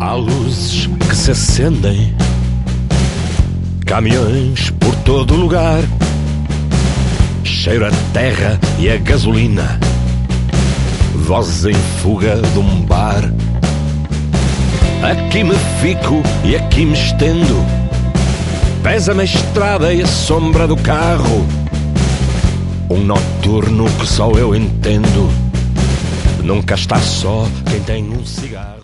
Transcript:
Há luzes que se acendem, caminhões por todo lugar, cheiro a terra e a gasolina, vozes em fuga de um bar. Aqui me fico e aqui me estendo, pesa-me a estrada e a sombra do carro. Um noturno que só eu entendo, nunca está só quem tem um cigarro.